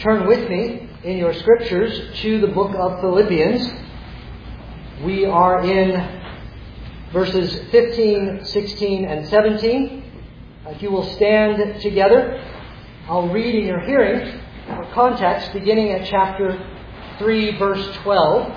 Turn with me in your scriptures to the book of Philippians. We are in verses 15, 16, and 17. If you will stand together, I'll read in your hearing for context, beginning at chapter 3, verse 12.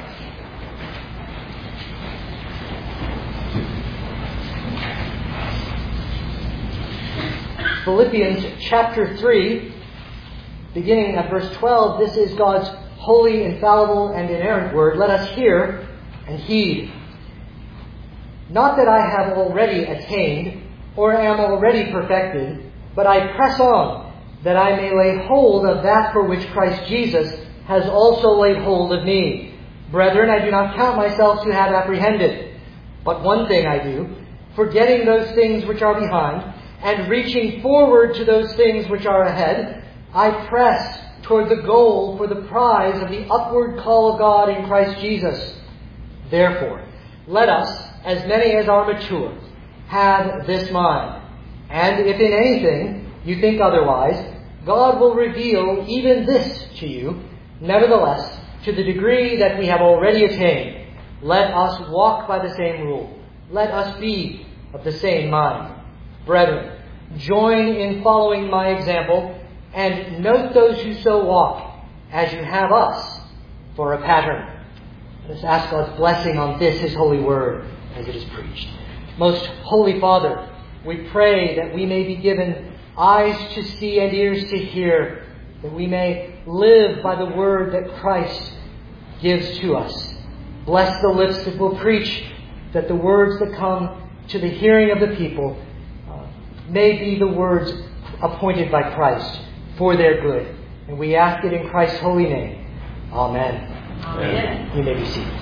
Philippians chapter 3, beginning at verse 12, this is God's holy, infallible, and inerrant word. Let us hear and heed. Not that I have already attained, or am already perfected, but I press on, that I may lay hold of that for which Christ Jesus has also laid hold of me. Brethren, I do not count myself to have apprehended. But one thing I do, forgetting those things which are behind, and reaching forward to those things which are ahead, I press toward the goal for the prize of the upward call of God in Christ Jesus. Therefore, let us, as many as are mature, have this mind. And if in anything you think otherwise, God will reveal even this to you. Nevertheless, to the degree that we have already attained, let us walk by the same rule. Let us be of the same mind. Brethren, join in following my example, and note those who so walk, as you have us for a pattern. Let us ask God's blessing on this, His holy word, as it is preached. Most Holy Father, we pray that we may be given eyes to see and ears to hear, that we may live by the word that Christ gives to us. Bless the lips that will preach, that the words that come to the hearing of the people may be the words appointed by Christ for their good. And we ask it in Christ's holy name. Amen. Amen. You may be seated.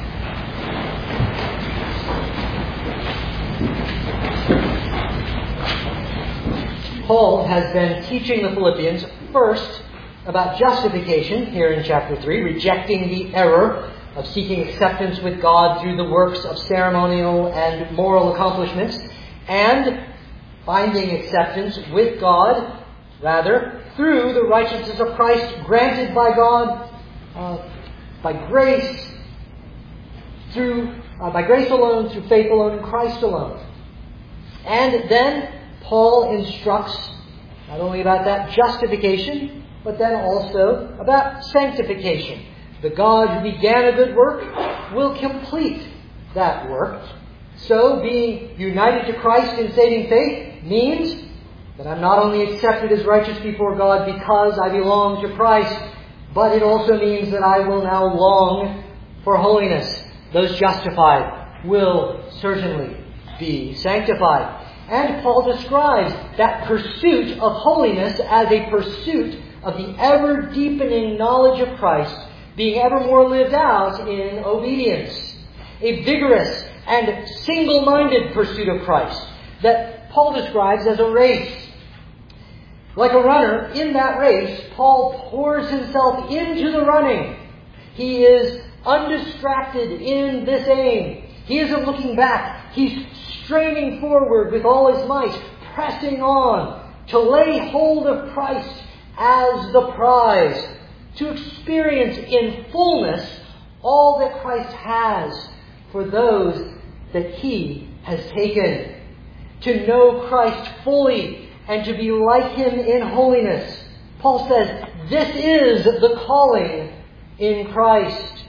Paul has been teaching the Philippians first about justification here in chapter 3, rejecting the error of seeking acceptance with God through the works of ceremonial and moral accomplishments, and finding acceptance with God, rather, through the righteousness of Christ granted by God by grace alone, through faith alone, in Christ alone. And then Paul instructs not only about that justification, but then also about sanctification. The God who began a good work will complete that work. So, being united to Christ in saving faith means that I'm not only accepted as righteous before God because I belong to Christ, but it also means that I will now long for holiness. Those justified will certainly be sanctified. And Paul describes that pursuit of holiness as a pursuit of the ever-deepening knowledge of Christ being ever more lived out in obedience. A vigorous and single-minded pursuit of Christ that Paul describes as a race. Like a runner, in that race, Paul pours himself into the running. He is undistracted in this aim. He isn't looking back. He's straining forward with all his might, pressing on to lay hold of Christ as the prize, to experience in fullness all that Christ has for those that He has taken. To know Christ fully and to be like Him in holiness. Paul says, this is the calling in Christ.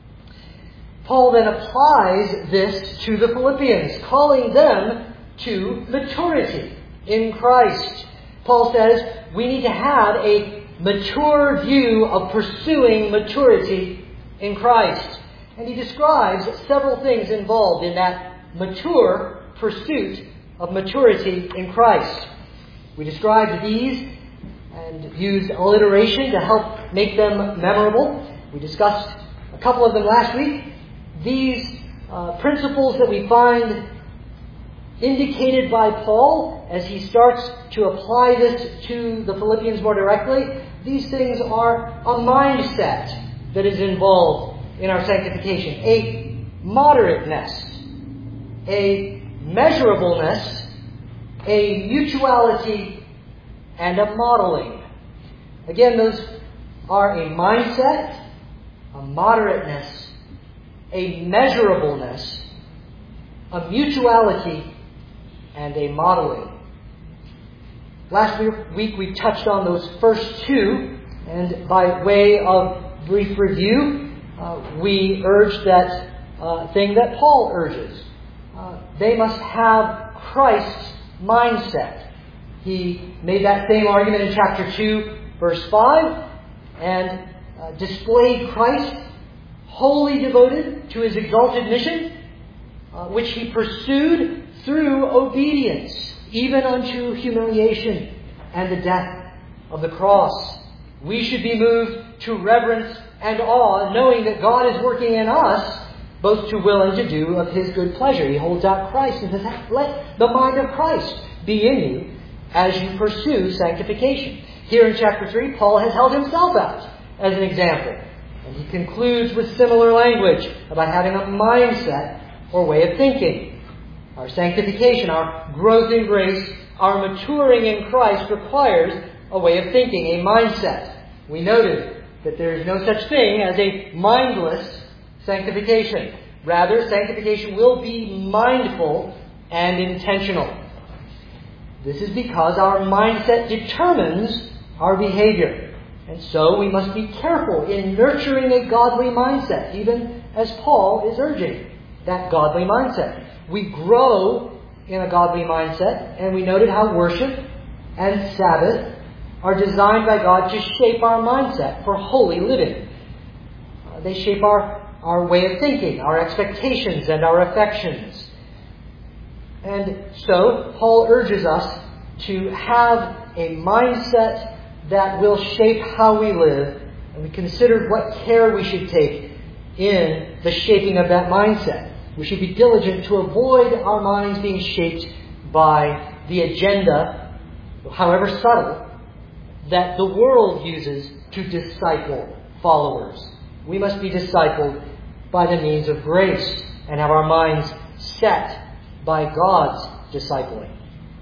Paul then applies this to the Philippians, calling them to maturity in Christ. Paul says we need to have a mature view of pursuing maturity in Christ. And he describes several things involved in that mature pursuit of maturity in Christ. We described these and used alliteration to help make them memorable. We discussed a couple of them last week. These principles that we find indicated by Paul as he starts to apply this to the Philippians more directly, these things are a mindset that is involved in our sanctification. A moderateness, a measurableness, a mutuality, and a modeling. Again, those are a mindset, a moderateness, a measurableness, a mutuality, and a modeling. Last week we touched on those first two, and by way of brief review, we urged that thing that Paul urges. They must have Christ's mindset. He made that same argument in chapter 2, verse 5, and displayed Christ wholly devoted to his exalted mission, which he pursued through obedience, even unto humiliation and the death of the cross. We should be moved to reverence and awe, knowing that God is working in us both to will and to do of his good pleasure. He holds out Christ and says, let the mind of Christ be in you as you pursue sanctification. Here in chapter 3, Paul has held himself out as an example. And he concludes with similar language about having a mindset or way of thinking. Our sanctification, our growth in grace, our maturing in Christ requires a way of thinking, a mindset. We noted that there is no such thing as a mindless sanctification. Rather, sanctification will be mindful and intentional. This is because our mindset determines our behavior. And so we must be careful in nurturing a godly mindset, even as Paul is urging that godly mindset. We grow in a godly mindset, and we noted how worship and Sabbath are designed by God to shape our mindset for holy living. They shape our way of thinking, our expectations, and our affections. And so, Paul urges us to have a mindset that will shape how we live, and we considered what care we should take in the shaping of that mindset. We should be diligent to avoid our minds being shaped by the agenda, however subtle, that the world uses to disciple followers. We must be discipled by the means of grace and have our minds set by God's discipling.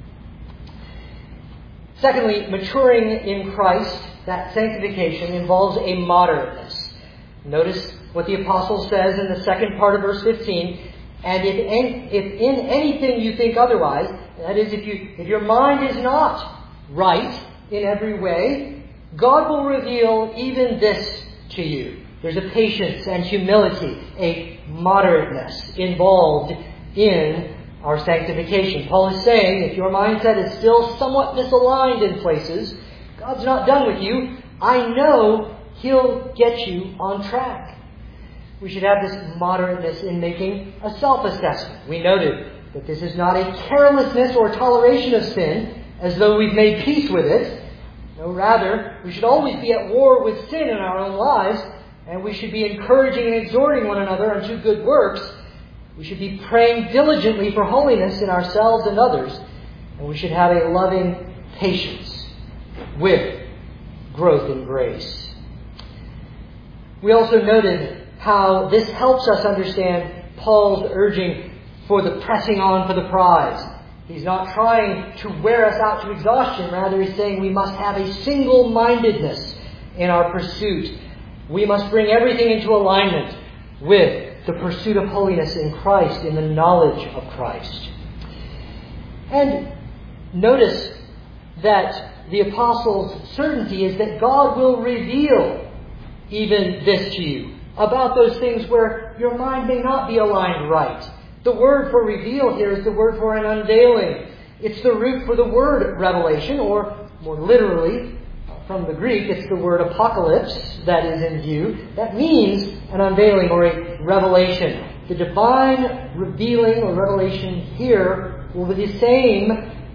Secondly, maturing in Christ, that sanctification, involves a moderateness. Notice what the apostle says in the second part of verse 15. And if in anything you think otherwise, that is, if your mind is not right in every way, God will reveal even this to you. There's a patience and humility, a moderateness involved in our sanctification. Paul is saying, if your mindset is still somewhat misaligned in places, God's not done with you. I know He'll get you on track. We should have this moderateness in making a self-assessment. We noted that this is not a carelessness or toleration of sin, as though we've made peace with it. No, rather, we should always be at war with sin in our own lives, and we should be encouraging and exhorting one another unto good works. We should be praying diligently for holiness in ourselves and others, and we should have a loving patience with growth in grace. We also noted how this helps us understand Paul's urging for the pressing on for the prize. He's not trying to wear us out to exhaustion. Rather, he's saying we must have a single-mindedness in our pursuit. We must bring everything into alignment with the pursuit of holiness in Christ, in the knowledge of Christ. And notice that the apostle's certainty is that God will reveal even this to you, about those things where your mind may not be aligned right. The word for reveal here is the word for an unveiling. It's the root for the word revelation, or more literally, from the Greek, it's the word apocalypse that is in view. That means an unveiling or a revelation. The divine revealing or revelation here will be the same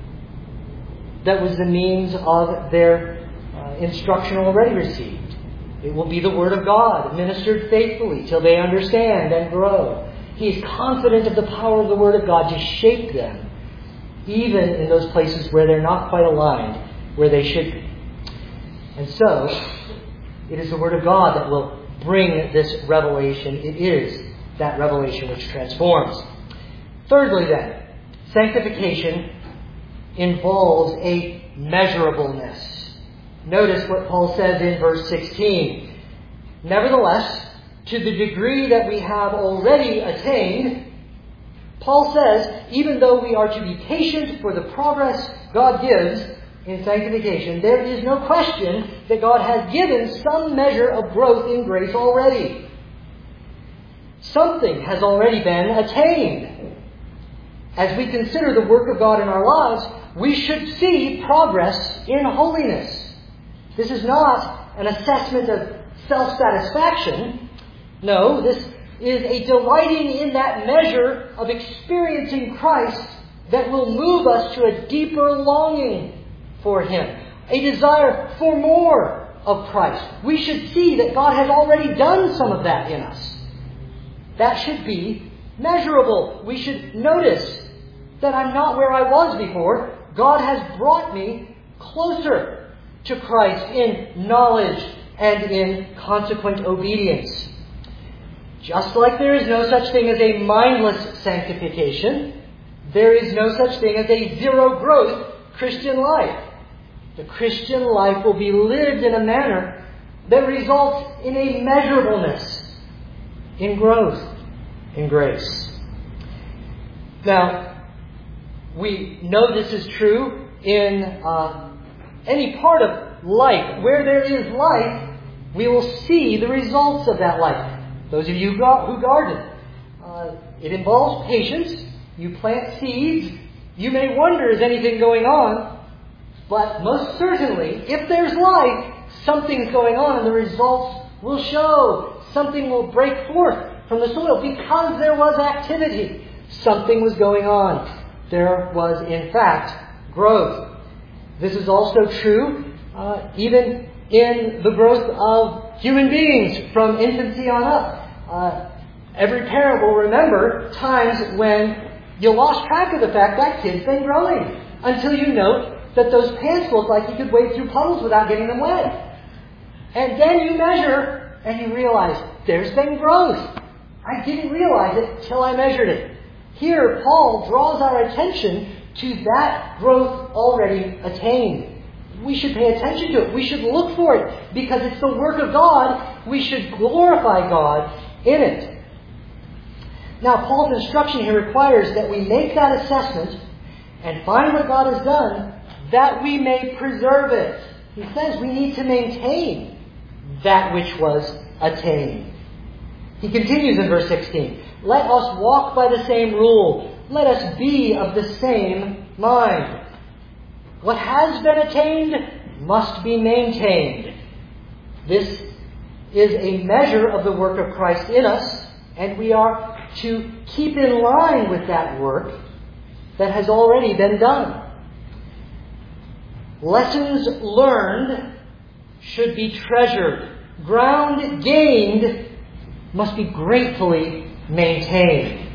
that was the means of their instruction already received. It will be the Word of God, ministered faithfully till they understand and grow. He is confident of the power of the Word of God to shape them, even in those places where they're not quite aligned, where they should be. And so, it is the Word of God that will bring this revelation. It is that revelation which transforms. Thirdly then, sanctification involves a measurableness. Notice what Paul says in verse 16. Nevertheless, to the degree that we have already attained, Paul says, even though we are to be patient for the progress God gives in sanctification, there is no question that God has given some measure of growth in grace already. Something has already been attained. As we consider the work of God in our lives, we should see progress in holiness. This is not an assessment of self-satisfaction. No, this is a delighting in that measure of experiencing Christ that will move us to a deeper longing for Him, a desire for more of Christ. We should see that God has already done some of that in us. That should be measurable. We should notice that I'm not where I was before. God has brought me closer to Christ in knowledge and in consequent obedience. Just like there is no such thing as a mindless sanctification, there is no such thing as a zero-growth Christian life. The Christian life will be lived in a manner that results in a measurableness, in growth, in grace. Now, we know this is true in any part of life. Where there is life, we will see the results of that life. Those of you who garden, it involves patience. You plant seeds. You may wonder, is anything going on? But most certainly, if there's life, something's going on and the results will show. Something will break forth from the soil because there was activity. Something was going on. There was, in fact, growth. This is also true even in the growth of human beings from infancy on up. Every parent will remember times when you lost track of the fact that kid's been growing until you note that those pants look like you could wade through puddles without getting them wet. And then you measure and you realize there's been growth. I didn't realize it till I measured it. Here, Paul draws our attention to that growth already attained. We should pay attention to it. We should look for it because it's the work of God. We should glorify God in it. Now, Paul's instruction here requires that we make that assessment and find what God has done that we may preserve it. He says we need to maintain that which was attained. He continues in verse 16. Let us walk by the same rule. Let us be of the same mind. What has been attained must be maintained. This is a measure of the work of Christ in us, and we are to keep in line with that work that has already been done. Lessons learned should be treasured. Ground gained must be gratefully maintained.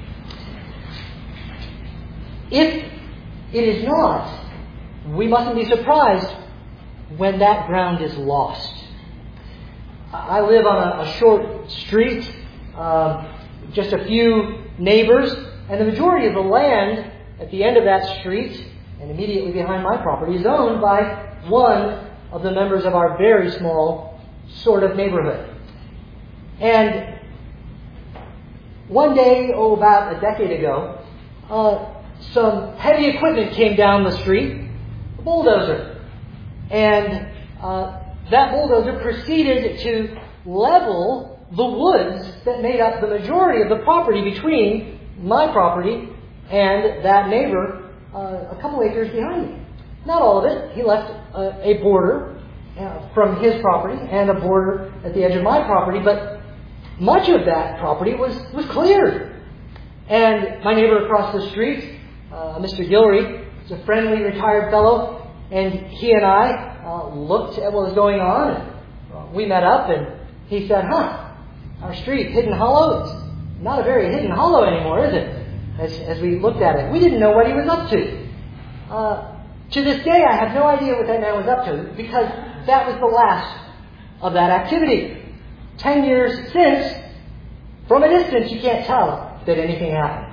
If it is not, we mustn't be surprised when that ground is lost. I live on a short street, just a few neighbors, and the majority of the land at the end of that street and immediately behind my property is owned by one of the members of our very small sort of neighborhood. And one day, about a decade ago, some heavy equipment came down the street, a bulldozer. And that bulldozer proceeded to level the woods that made up the majority of the property between my property and that neighbor a couple acres behind me. Not all of it. He left a border from his property and a border at the edge of my property, but much of that property was cleared. And my neighbor across the street, Mr. Gilry, is a friendly retired fellow, and he and I looked at what was going on, and we met up, and he said, our street, Hidden Hollow, it's not a very hidden hollow anymore, is it? As we looked at it. We didn't know what he was up to. To this day, I have no idea what that man was up to, because that was the last of that activity. 10 years since, from a distance, you can't tell that anything happened.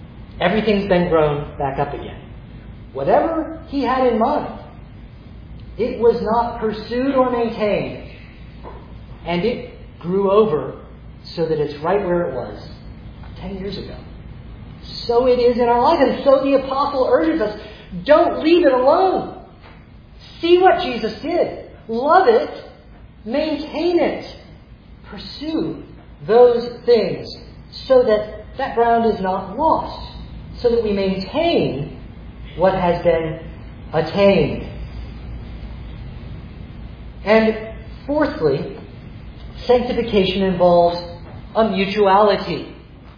Everything's been grown back up again. Whatever he had in mind. It was not pursued or maintained. And it grew over so that it's right where it was 10 years ago. So it is in our life. And so the apostle urges us, don't leave it alone. See what Jesus did. Love it. Maintain it. Pursue those things so that that ground is not lost. So that we maintain what has been attained. And fourthly, sanctification involves a mutuality.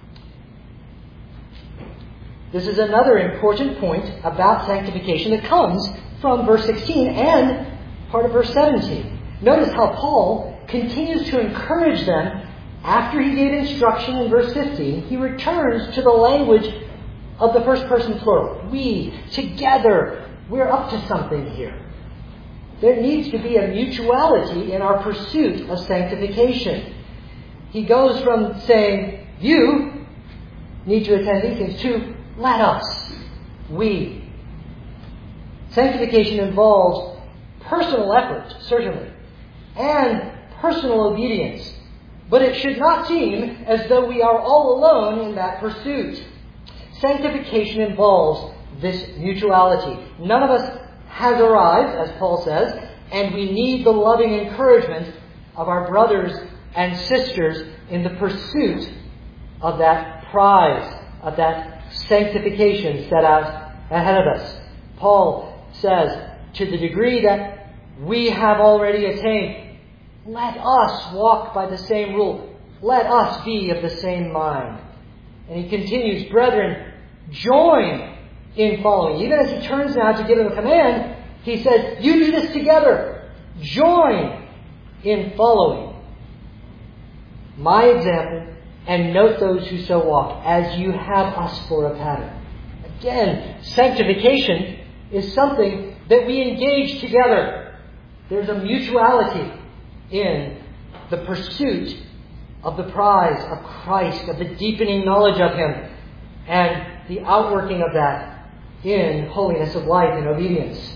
This is another important point about sanctification that comes from verse 16 and part of verse 17. Notice how Paul continues to encourage them after he gave instruction in verse 15. He returns to the language of the first person plural. We, together, we're up to something here. There needs to be a mutuality in our pursuit of sanctification. He goes from saying, you need to attend these things, to let us, we. Sanctification involves personal effort, certainly, and personal obedience. But it should not seem as though we are all alone in that pursuit. Sanctification involves this mutuality. None of us has arrived, as Paul says, and we need the loving encouragement of our brothers and sisters in the pursuit of that prize, of that sanctification set out ahead of us. Paul says, to the degree that we have already attained, let us walk by the same rule. Let us be of the same mind. And he continues, brethren, join in following. Even as he turns now to give them a command, he says, you do this together. Join in following my example and note those who so walk, as you have us for a pattern. Again, sanctification is something that we engage together. There's a mutuality in the pursuit of the prize of Christ, of the deepening knowledge of Him, and the outworking of that in holiness of life and obedience.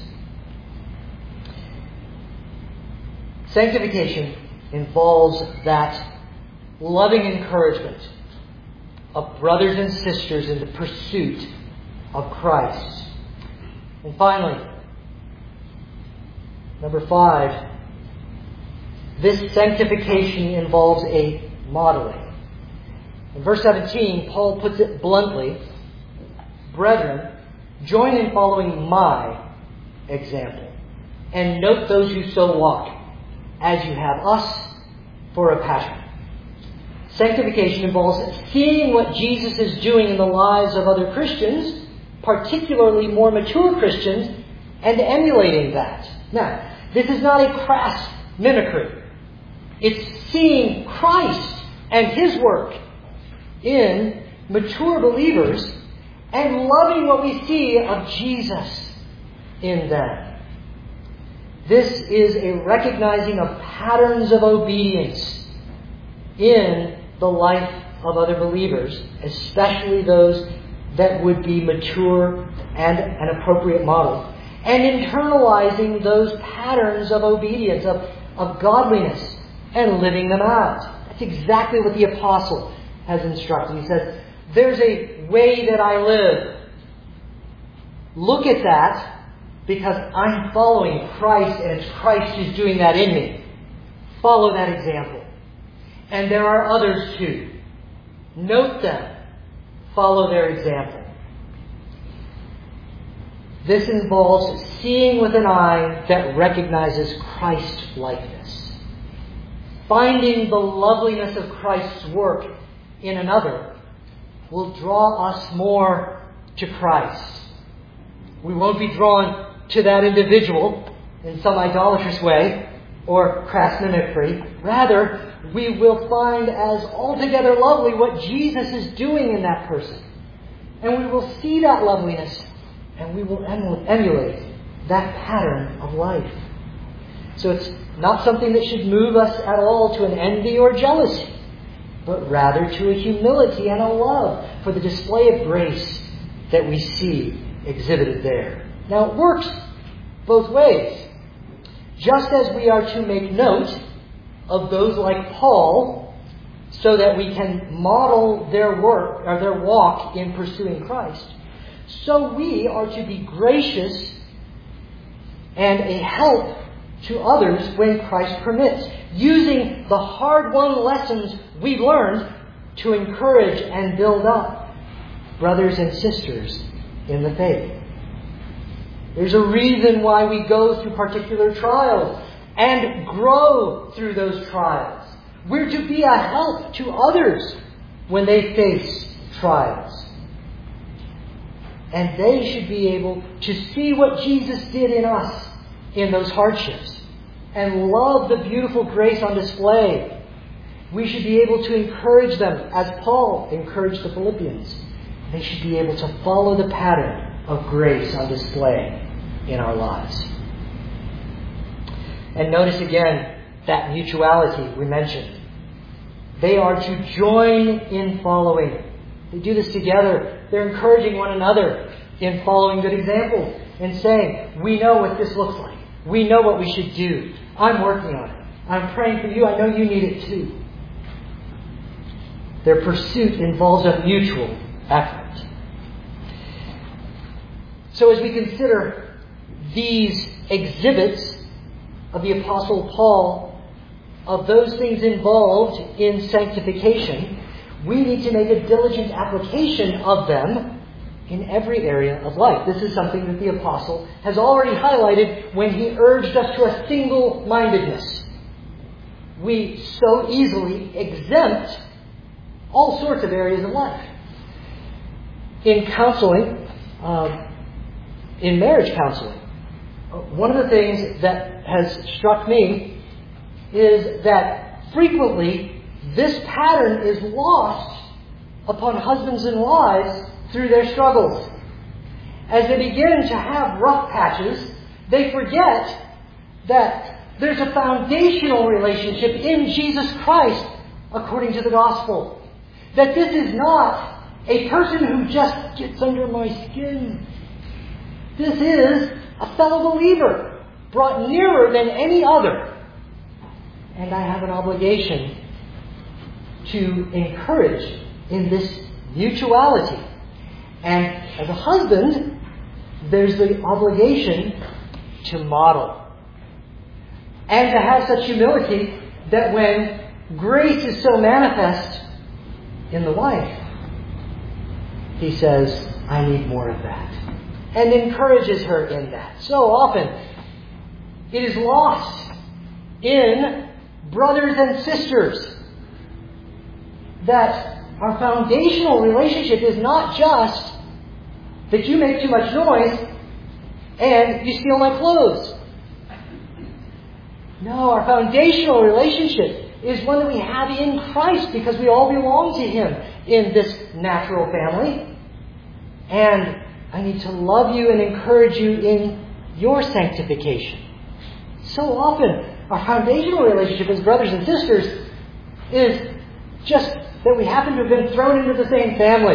Sanctification involves that loving encouragement of brothers and sisters in the pursuit of Christ. And finally, number 5, this sanctification involves a modeling. In verse 17, Paul puts it bluntly, brethren, join in following my example, and note those who so walk, as you have us for a pattern. Sanctification involves seeing what Jesus is doing in the lives of other Christians, particularly more mature Christians, and emulating that. Now, this is not a crass mimicry. It's seeing Christ and His work in mature believers and loving what we see of Jesus in them. This is a recognizing of patterns of obedience in the life of other believers, especially those that would be mature and an appropriate model, and internalizing those patterns of obedience, of godliness, and living them out. That's exactly what the apostle has instructed. He says, there's a way that I live. Look at that, because I'm following Christ, and it's Christ who's doing that in me. Follow that example. And there are others too. Note them. Follow their example. This involves seeing with an eye that recognizes Christ-likeness. Finding the loveliness of Christ's work in another will draw us more to Christ. We won't be drawn to that individual in some idolatrous way or crass mimicry. Rather, we will find as altogether lovely what Jesus is doing in that person. And we will see that loveliness, and we will emulate that pattern of life. So it's not something that should move us at all to an envy or jealousy, but rather to a humility and a love for the display of grace that we see exhibited there. Now, it works both ways. just as we are to make note of those like Paul so that we can model their work or their walk in pursuing Christ, so we are to be gracious and a help to others when Christ permits, using the hard-won lessons we've learned to encourage and build up brothers and sisters in the faith. There's a reason why we go through particular trials and grow through those trials. We're to be a help to others when they face trials. And they should be able to see what Jesus did in us in those hardships and love the beautiful grace on display. We should be able to encourage them as Paul encouraged the Philippians. They should be able to follow the pattern of grace on display in our lives. And notice again that mutuality we mentioned. They are to join in following. They do this together. They're encouraging one another in following good examples and saying, we know what this looks like. We know what we should do. I'm working on it. I'm praying for you. I know you need it too. Their pursuit involves a mutual effort. So as we consider these exhibits of the Apostle Paul, of those things involved in sanctification, we need to make a diligent application of them in every area of life. This is something that the Apostle has already highlighted when he urged us to a single-mindedness. We so easily exempt all sorts of areas of life. In counseling, in marriage counseling, one of the things that has struck me is that frequently this pattern is lost upon husbands and wives through their struggles. As they begin to have rough patches, they forget that there's a foundational relationship in Jesus Christ according to the gospel. That this is not a person who just gets under my skin. This is a fellow believer brought nearer than any other. And I have an obligation to encourage in this mutuality. And as a husband, there's the obligation to model. And to have such humility that when grace is so manifest in the wife, he says, I need more of that. And encourages her in that. So often, it is lost in brothers and sisters that our foundational relationship is not just that you make too much noise and you steal my clothes. No, our foundational relationship is one that we have in Christ because we all belong to Him in this natural family. And I need to love you and encourage you in your sanctification. So often, our foundational relationship as brothers and sisters is just that we happen to have been thrown into the same family.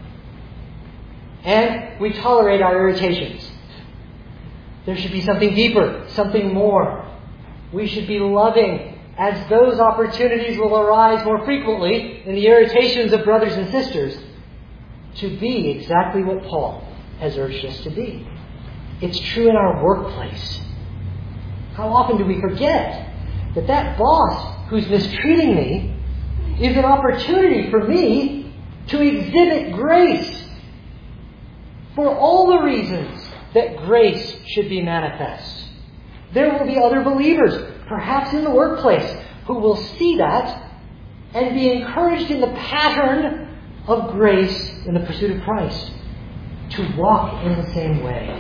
And we tolerate our irritations. There should be something deeper, something more. We should be loving as those opportunities will arise more frequently in the irritations of brothers and sisters to be exactly what Paul has urged us to be. It's true in our workplace. How often do we forget that that boss who's mistreating me is an opportunity for me to exhibit grace for all the reasons that grace should be manifest. There will be other believers, perhaps in the workplace, who will see that and be encouraged in the pattern of grace in the pursuit of Christ to walk in the same way.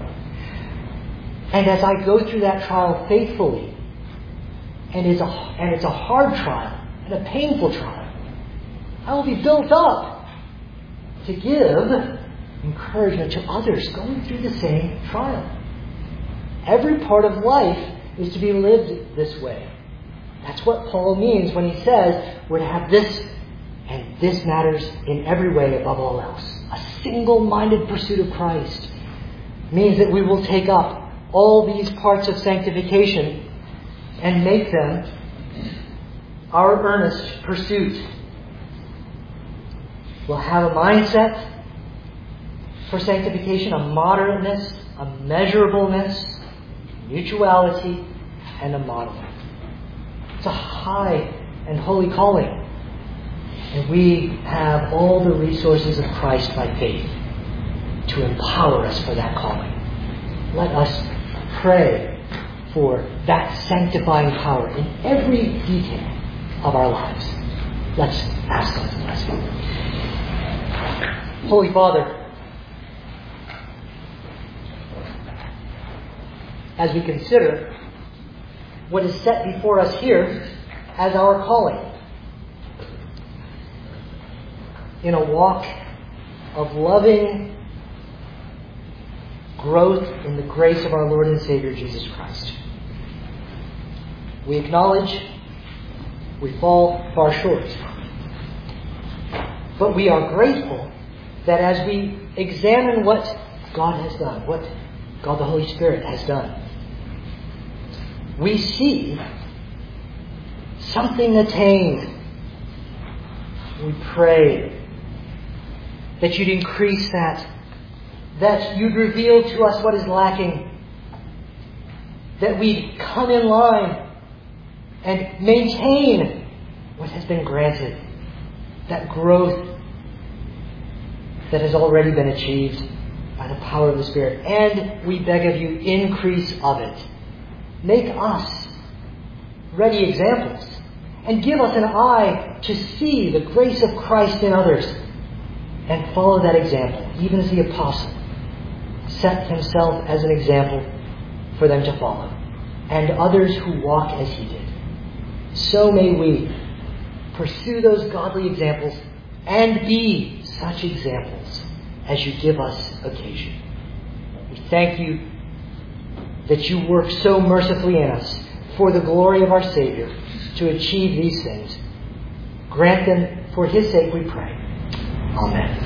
And as I go through that trial faithfully, and it's a hard trial and a painful trial, I will be built up to give encouragement to others going through the same trial. Every part of life is to be lived this way. That's what Paul means when he says we're to have this, and this matters in every way above all else. A single-minded pursuit of Christ means that we will take up all these parts of sanctification and make them our earnest pursuit. We'll have a mindset for sanctification, a moderateness, a measurableness, mutuality, and a modeling. It's a high and holy calling. And we have all the resources of Christ by faith to empower us for that calling. Let us pray for that sanctifying power in every detail of our lives. Let's ask God's blessing. Holy Father, as we consider what is set before us here as our calling, in a walk of loving growth in the grace of our Lord and Savior Jesus Christ. We acknowledge we fall far short. But we are grateful that as we examine what God has done, what God the Holy Spirit has done, we see something attained. We pray that you'd increase that you'd reveal to us what is lacking, that we'd come in line and maintain what has been granted, that growth that has already been achieved by the power of the Spirit. And we beg of you, increase of it. Make us ready examples and give us an eye to see the grace of Christ in others and follow that example, even as the apostle set himself as an example for them to follow, and others who walk as he did. So may we pursue those godly examples and be such examples as you give us occasion. We thank you that you work so mercifully in us for the glory of our Savior to achieve these things. Grant them for his sake, we pray. Amen.